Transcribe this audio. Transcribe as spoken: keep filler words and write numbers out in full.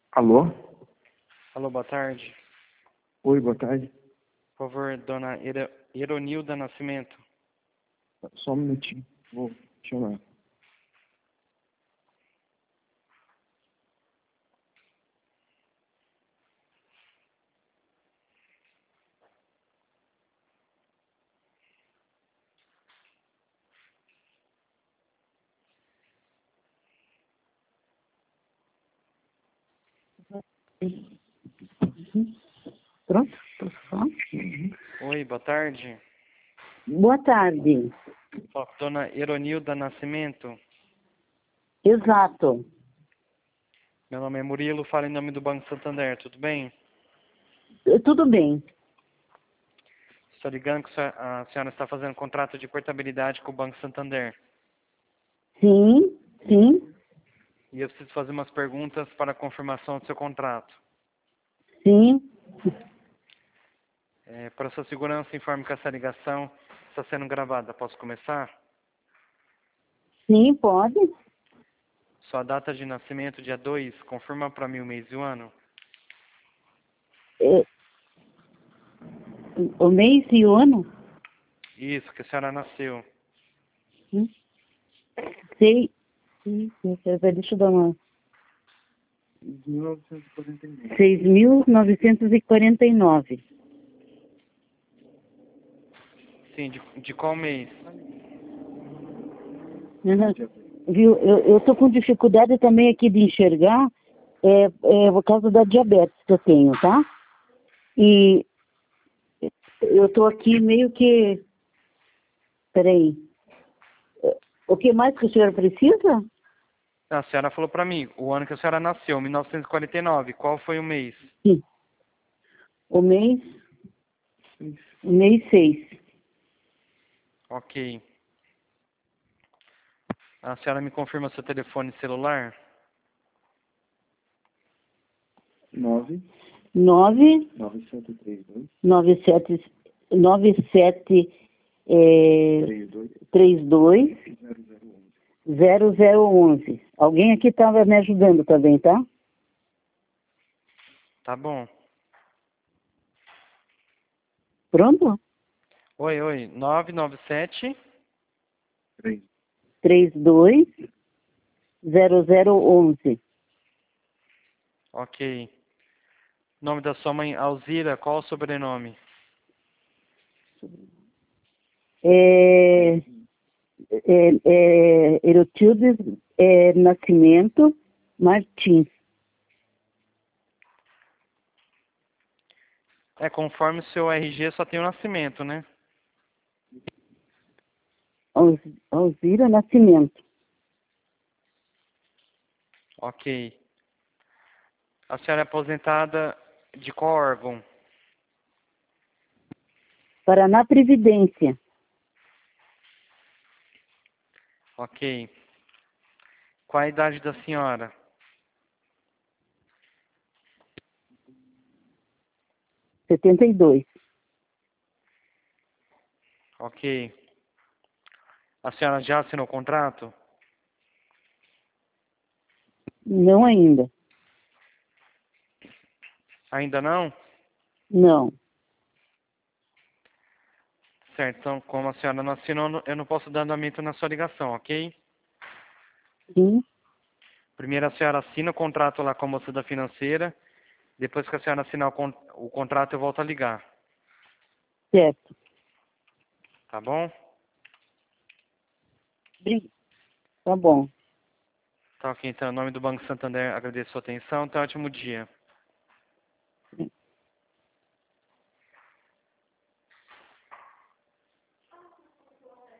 Alô? Alô, boa tarde. Oi, boa tarde. Por favor, dona Ero- Eronilda Nascimento. Só um minutinho. Vou chamar. Pronto? Posso falar? Oi, boa tarde. Boa tarde. Fala com dona Eronilda Nascimento. Exato. Meu nome é Murilo, falo em nome do Banco Santander, tudo bem? Eh, Tudo bem. Estou ligando que a senhora está fazendo contrato de portabilidade com o Banco Santander. Sim, sim, E eu preciso fazer umas perguntas para a confirmação do seu contrato. sim. É, para sua segurança, informe que essa ligação está sendo gravada. Posso começar? Sim, pode. Sua data de nascimento, dia dois, confirma para mim o mês e o ano. Eh, O mês e o ano? Isso, que a senhora nasceu. Hum? Sei. Sim, sim, peraí, deixa eu dar uma. mil novecentos e quarenta e nove. seis mil novecentos e quarenta e nove. Sim, de, de qual mês? Uhum. Viu? Eu estou com dificuldade também aqui de enxergar, é, é por causa da diabetes que eu tenho, tá? E eu estou aqui meio que. Peraí. O que mais que o senhor precisa? A senhora falou para mim, o ano que a senhora nasceu, mil novecentos e quarenta e nove. Qual foi o mês? Sim. O mês. O mês seis. Ok. A senhora me confirma seu telefone celular? nove Nove. nove sete três dois Nove sete. Nove sete. É, três dois três dois. zero zero onze. Zero zero onze. Alguém aqui estava me ajudando também, tá? Tá bom. Pronto? Oi, oi. nove nove sete. três. Três dois. Zero zero onze. Ok. Nome da sua mãe, Alzira. Qual o sobrenome? É, é, é, Erotildes é, Nascimento Martins. É, conforme o seu R G só tem o nascimento, né? Al- Alzira Nascimento. Ok. A senhora é aposentada de qual órgão? Paraná Previdência. Ok. Qual a idade da senhora? Setenta e dois. Ok. A senhora já assinou o contrato? Não ainda. Ainda não? Não. Certo, então como a senhora não assinou, eu não posso dar andamento na sua ligação, ok? Sim. Primeiro a senhora assina o contrato lá com a moça da financeira, depois que a senhora assinar o, con o contrato eu volto a ligar, Certo. tá bom? Bri- Tá bom. Tá ok, então, em nome do Banco Santander, agradeço a sua atenção, tenha um ótimo dia.